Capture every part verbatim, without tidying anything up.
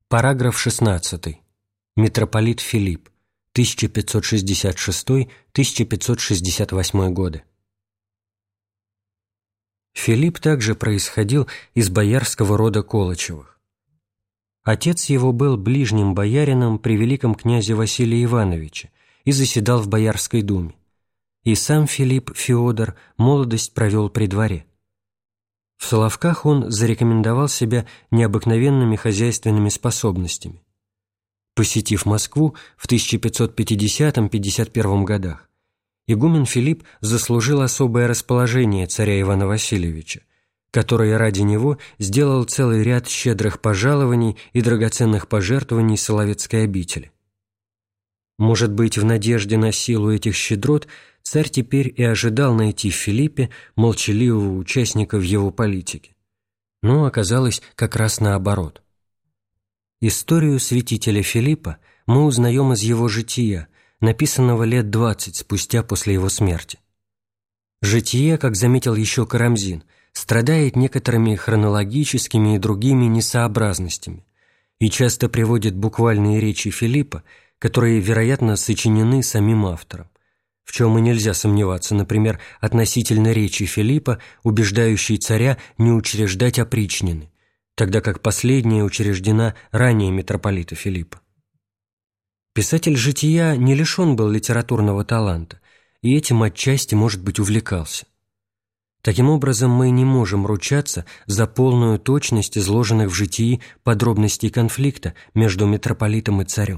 Параграф шестнадцатый. Митрополит Филипп. тысяча пятьсот шестьдесят шестой — тысяча пятьсот шестьдесят восьмой годы. Филипп также происходил из боярского рода Колычевых. Отец его был ближним боярином при великом князе Василии Ивановиче и заседал в Боярской думе. И сам Филипп Феодор молодость провел при дворе. В Соловках он зарекомендовал себя необыкновенными хозяйственными способностями. Посетив Москву в тысяча пятьсот пятидесятом — пятьдесят первом годах, игумен Филипп заслужил особое расположение царя Ивана Васильевича, который ради него сделал целый ряд щедрых пожалований и драгоценных пожертвований Соловецкой обители. Может быть, в надежде на силу этих щедрот царь теперь и ожидал найти в Филиппе молчаливого участника в его политике. Но оказалось как раз наоборот. Историю святителя Филиппа мы узнаем из его жития, написанного лет двадцать спустя после его смерти. Житие, как заметил еще Карамзин, страдает некоторыми хронологическими и другими несообразностями и часто приводит буквальные речи Филиппа, которые, вероятно, сочинены самим автором, в чем и нельзя сомневаться, например, относительно речи Филиппа, убеждающей царя не учреждать опричнины, тогда как последняя учреждена ранее митрополита Филиппа. Писатель жития не лишен был литературного таланта, и этим отчасти, может быть, увлекался. Таким образом, мы не можем ручаться за полную точность изложенных в житии подробностей конфликта между митрополитом и царем.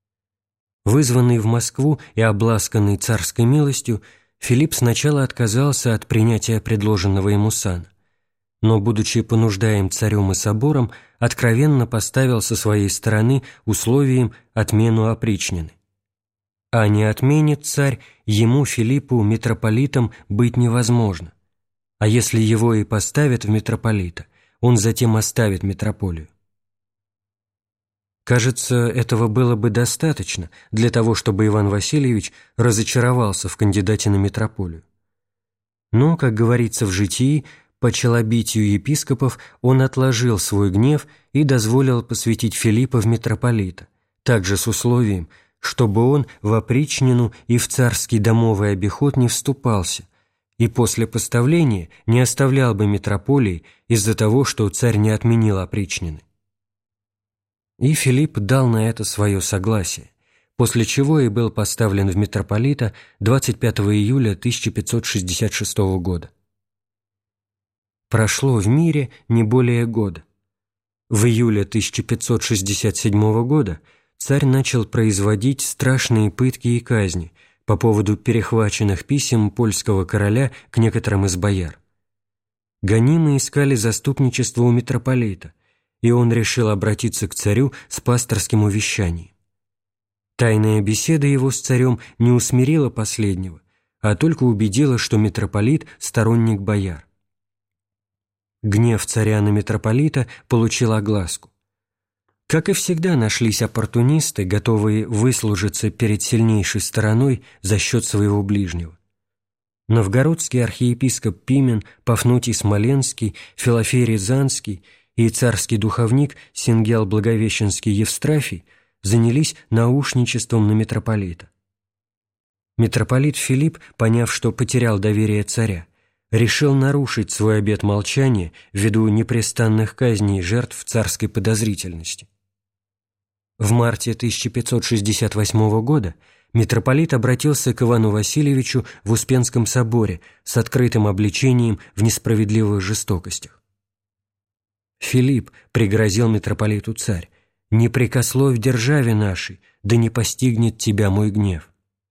Вызванный в Москву и обласканный царской милостью, Филипп сначала отказался от принятия предложенного ему сана, но, будучи понуждаем царем и собором, откровенно поставил со своей стороны условием отмену опричнины. А не отменит царь, ему, Филиппу, митрополитом быть невозможно, а если его и поставят в митрополита, он затем оставит митрополию. Кажется, этого было бы достаточно для того, чтобы Иван Васильевич разочаровался в кандидате на митрополию. Но, как говорится в житии, по челобитию епископов он отложил свой гнев и дозволил посвятить Филиппа в митрополита, также с условием, чтобы он в опричнину и в царский домовый обиход не вступался, и после поставления не оставлял бы митрополии из-за того, что царь не отменил опричнины. И Филипп дал на это свое согласие, после чего и был поставлен в митрополита двадцать пятого июля тысяча пятьсот шестьдесят шестого года. Прошло в мире не более года. В июле тысяча пятьсот шестьдесят седьмого года царь начал производить страшные пытки и казни по поводу перехваченных писем польского короля к некоторым из бояр. Гонимые искали заступничество у митрополита, и он решил обратиться к царю с пасторским увещанием. Тайная беседа его с царем не усмирила последнего, а только убедила, что митрополит – сторонник бояр. Гнев царя на митрополита получил огласку. Как и всегда, нашлись оппортунисты, готовые выслужиться перед сильнейшей стороной за счет своего ближнего. Новгородский архиепископ Пимен, Пафнутий Смоленский, Филофей Рязанский и царский духовник Сингел Благовещенский Евстрафий занялись наушничеством на митрополита. Митрополит Филипп, поняв, что потерял доверие царя, решил нарушить свой обет молчания ввиду непрестанных казней жертв царской подозрительности. В марте тысяча пятьсот шестьдесят восьмого года митрополит обратился к Ивану Васильевичу в Успенском соборе с открытым обличением в несправедливых жестокостях. «Филипп», — пригрозил митрополиту царь, — «не прекословь державе нашей, да не постигнет тебя мой гнев».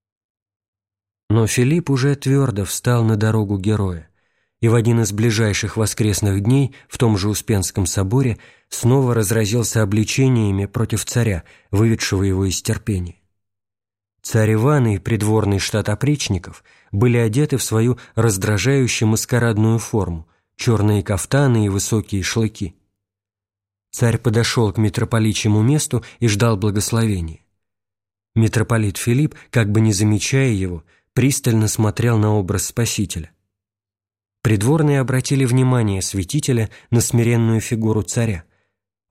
Но Филипп уже твердо встал на дорогу героя, и в один из ближайших воскресных дней в том же Успенском соборе снова разразился обличениями против царя, выведшего его из терпения. Царь Иван и придворный штат опричников были одеты в свою раздражающую маскарадную форму, черные кафтаны и высокие шлыки. Царь подошел к митрополичьему месту и ждал благословения. Митрополит Филипп, как бы не замечая его, пристально смотрел на образ Спасителя. Придворные обратили внимание святителя на смиренную фигуру царя.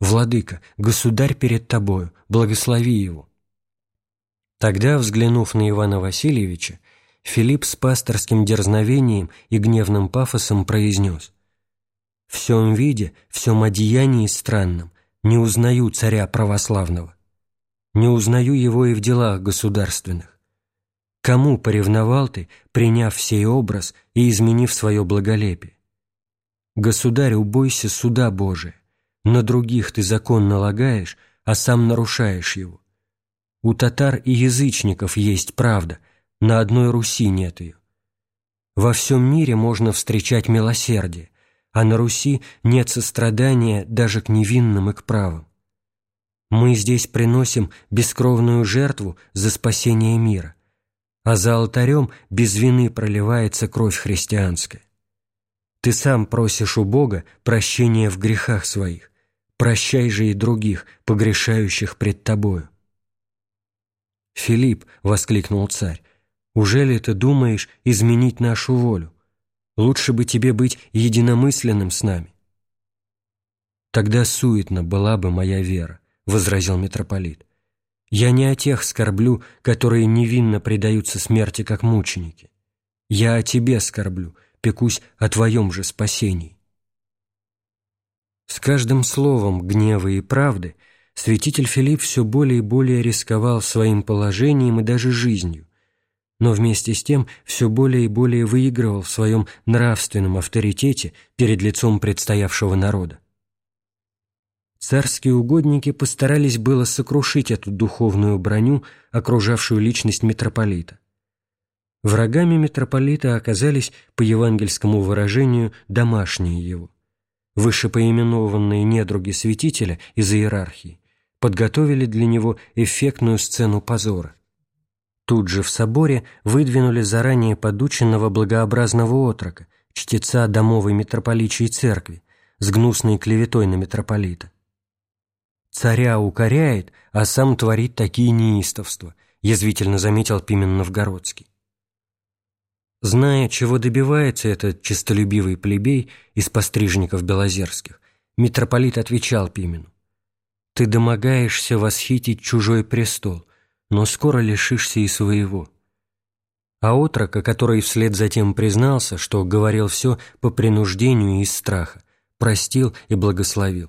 «Владыка, государь перед тобою, благослови его». Тогда, взглянув на Ивана Васильевича, Филипп с пасторским дерзновением и гневным пафосом произнес: «В сём виде, в сём одеянии странном не узнаю царя православного, не узнаю его и в делах государственных. Кому поревновал ты, приняв сей образ и изменив свое благолепие? Государь, убойся суда Божия, на других ты закон налагаешь, а сам нарушаешь его. У татар и язычников есть правда, на одной Руси нет ее. Во всем мире можно встречать милосердие, а на Руси нет сострадания даже к невинным и к правым. Мы здесь приносим бескровную жертву за спасение мира, а за алтарем без вины проливается кровь христианская. Ты сам просишь у Бога прощения в грехах своих, прощай же и других, погрешающих пред тобою». «Филипп», — воскликнул царь, — «ужели ты думаешь изменить нашу волю? Лучше бы тебе быть единомысленным с нами». «Тогда суетна была бы моя вера», — возразил митрополит. «Я не о тех скорблю, которые невинно предаются смерти, как мученики. Я о тебе скорблю, пекусь о твоем же спасении». С каждым словом гнева и правды святитель Филипп все более и более рисковал своим положением и даже жизнью, но вместе с тем все более и более выигрывал в своем нравственном авторитете перед лицом предстоявшего народа. Царские угодники постарались было сокрушить эту духовную броню, окружавшую личность митрополита. Врагами митрополита оказались, по евангельскому выражению, домашние его. Вышепоименованные недруги святителя из иерархии подготовили для него эффектную сцену позора. Тут же в соборе выдвинули заранее подученного благообразного отрока, чтеца домовой митрополичьей церкви, с гнусной клеветой на митрополита. «Царя укоряет, а сам творит такие неистовства», язвительно заметил Пимен Новгородский. Зная, чего добивается этот честолюбивый плебей из пострижников белозерских, митрополит отвечал Пимену: «Ты домогаешься восхитить чужой престол, но скоро лишишься и своего». А отрока, который вслед за тем признался, что говорил все по принуждению и из страха, простил и благословил.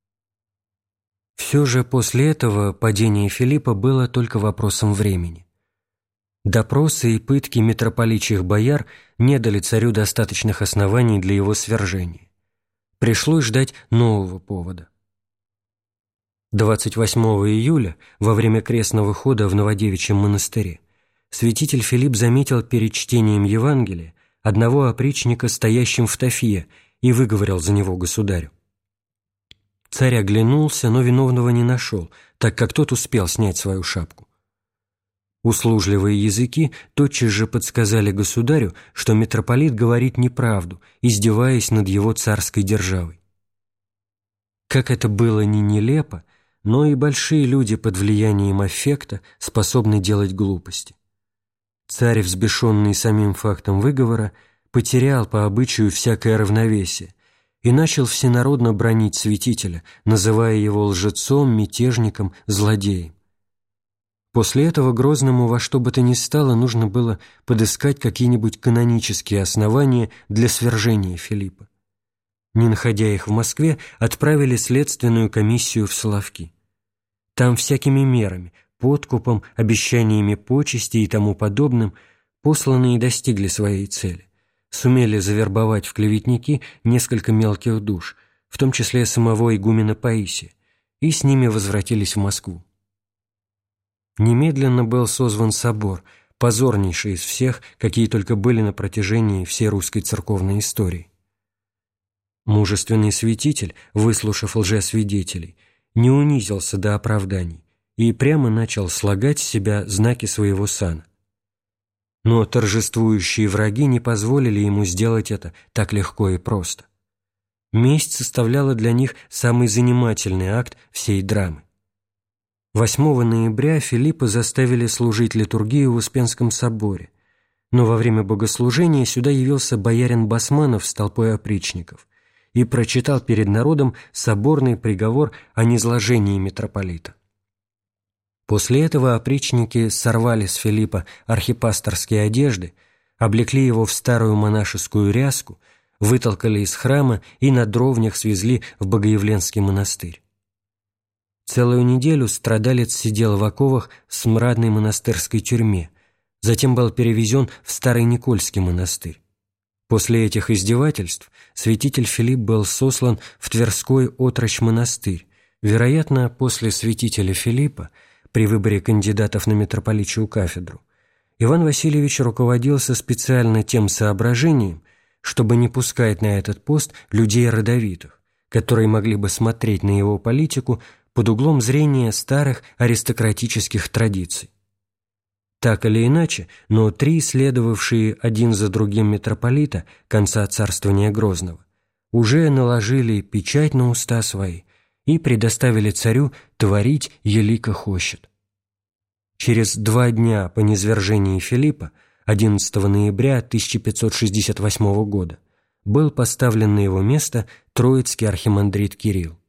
Все же после этого падение Филиппа было только вопросом времени. Допросы и пытки митрополичьих бояр не дали царю достаточных оснований для его свержения. Пришлось ждать нового повода. двадцать восьмого июля, во время крестного хода в Новодевичьем монастыре, святитель Филипп заметил перед чтением Евангелия одного опричника, стоящим в тафье, и выговорил за него государю. Царь оглянулся, но виновного не нашел, так как тот успел снять свою шапку. Услужливые языки тотчас же подсказали государю, что митрополит говорит неправду, издеваясь над его царской державой. Как это было ни нелепо, но и большие люди под влиянием аффекта способны делать глупости. Царь, взбешенный самим фактом выговора, потерял по обычаю всякое равновесие и начал всенародно бранить святителя, называя его лжецом, мятежником, злодеем. После этого Грозному во что бы то ни стало нужно было подыскать какие-нибудь канонические основания для свержения Филиппа. Не находя их в Москве, отправили следственную комиссию в Соловки. Там всякими мерами, подкупом, обещаниями почести и тому подобным посланные достигли своей цели, сумели завербовать в клеветники несколько мелких душ, в том числе самого игумена Паисия, и с ними возвратились в Москву. Немедленно был созван собор, позорнейший из всех, какие только были на протяжении всей русской церковной истории. Мужественный святитель, выслушав лжесвидетелей, не унизился до оправданий и прямо начал слагать с себя знаки своего сана. Но торжествующие враги не позволили ему сделать это так легко и просто. Месть составляла для них самый занимательный акт всей драмы. восьмого ноября Филиппа заставили служить литургию в Успенском соборе, но во время богослужения сюда явился боярин Басманов с толпой опричников и прочитал перед народом соборный приговор о низложении митрополита. После этого опричники сорвали с Филиппа архипасторские одежды, облекли его в старую монашескую ряску, вытолкали из храма и на дровнях свезли в Богоявленский монастырь. Целую неделю страдалец сидел в оковах в смрадной монастырской тюрьме, затем был перевезен в Старый Никольский монастырь. После этих издевательств святитель Филипп был сослан в Тверской отрочь монастырь. Вероятно, после святителя Филиппа при выборе кандидатов на митрополичью кафедру Иван Васильевич руководился специально тем соображением, чтобы не пускать на этот пост людей родовитых, которые могли бы смотреть на его политику под углом зрения старых аристократических традиций. Так или иначе, но три следовавшие один за другим митрополита конца царствования Грозного уже наложили печать на уста свои и предоставили царю творить елико хочет. Через два дня по низвержении Филиппа, одиннадцатого ноября тысяча пятьсот шестьдесят восьмого года, был поставлен на его место троицкий архимандрит Кирилл.